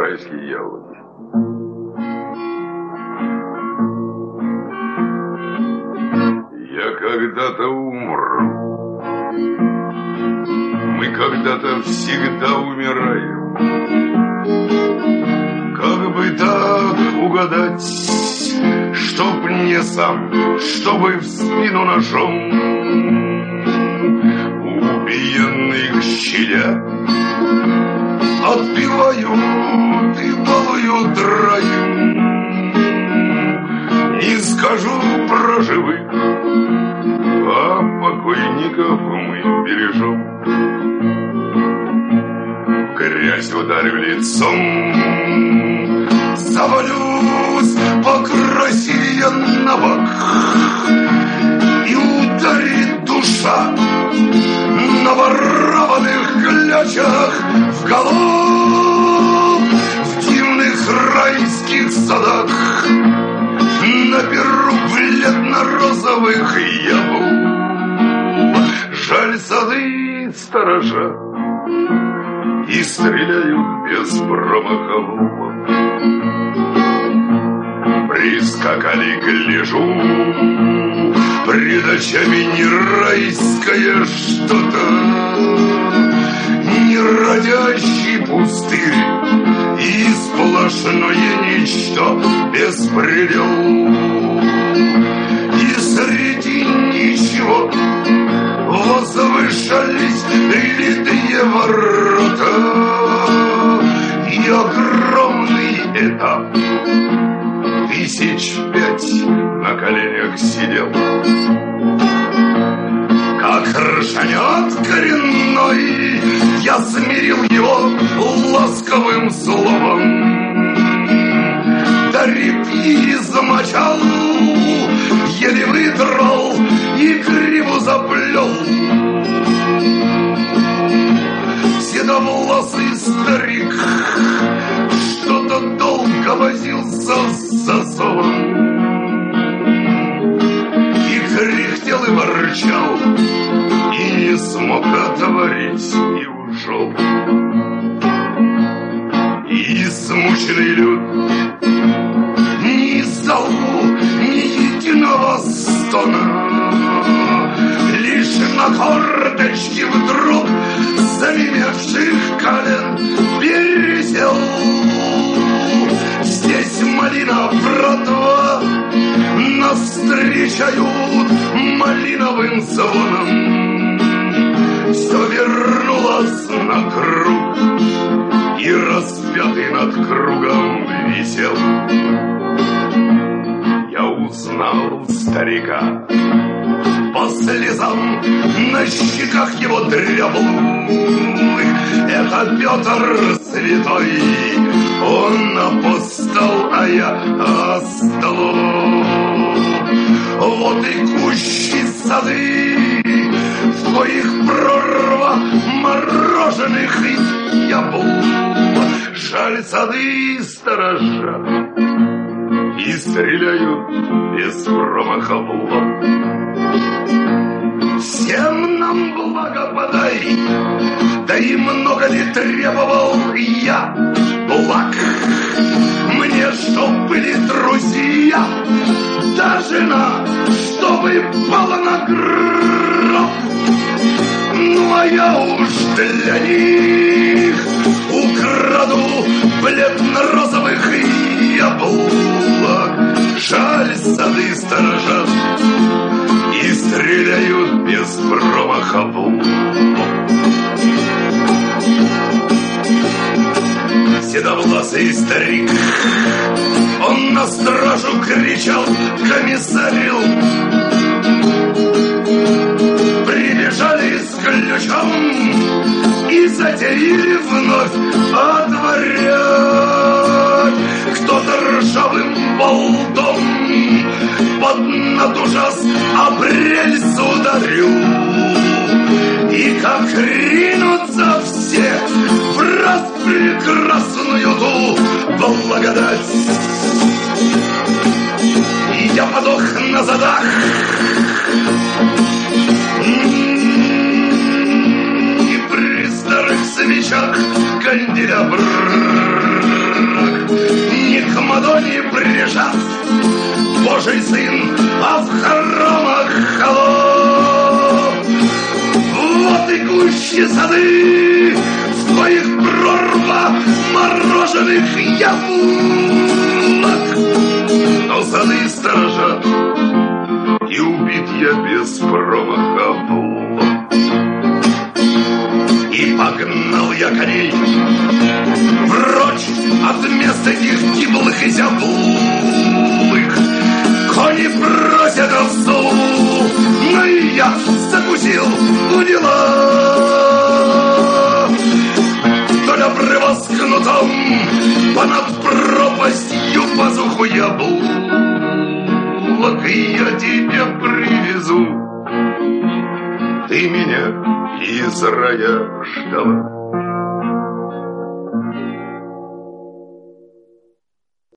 райские яблоки. Я когда-то умру. Мы когда-то всегда умираем. Как бы так угадать, чтоб не сам, чтобы в спину ножом убиенных щадя отпевают и балуют раю. Не скажу про живых, а покойников мы бережем. В грязь ударю лицом, завалюсь покрасивее на бок, и ударит душа на ворованных клячах в голов в дивных райских садах. Наберу бледно-розовых яблок. Жаль, сады сторожа и стреляют без промаха в лоб. Прискакали, гляжу, пред очами не райское что-то, не родящий пустырь и сплошное ничто, беспредел. И среди ничего возвышались литые ворота и огромный этап. 1005 на коленях сидел. Как ржанет коренной, я смирил его ласковым словом. Да репьи замочал, еле выдрал и гриву заплел. Седовласый старик что-то долго возился с засовом и кряхтел и ворчал, и не смог отворить, и ушел. И смученный люд не издал ни единого стона, лишь на корточки вдруг занемевших колен пересел. Здесь малина, братва, нас встречают малиновым звоном. Все вернулось на круг, и распятый над кругом висел. Я узнал старика по слезам на щеках его дряблых. Это Петр Святой, он апостол, а я остолоп. Вот и кущи сады, в коих прорва мороженых яблок. Жаль, сады сторожа и стреляют без промаха в лоб. Всем нам благо подай, да и много ли требовал я благ? Мне, чтоб были друзья, да жена, чтобы пала на гроб. Ну, а я уж для них украду бледно-розовых яблок. Жаль, сады сторожат и стреляют без промаха в лоб. Седовласый старик, он на стражу кричал: комиссарил. Прибежали с ключом и затеяли вновь отворять. Кто-то ржавым болтом под над ужас обрельс ударил. И как ринутся все в раз прекрасную ту благодать. И я подох на задах, и при старых свечах канделябр не к Мадонне прижат, Божий сын, а в хоромах холоп. Вот и гуще сады, в твоих прорвах мороженых яблок. Но сады сторожат, и убит я без промаха в лоб. И погнал я коней прочь от мест этих гиблых и зяблых. Кони просят овцу, но и я закусил у дела. Толь обрыва с кнутом, понад пропастью пазуху яблок, и я тебя привезу. Ты меня из рая ждала.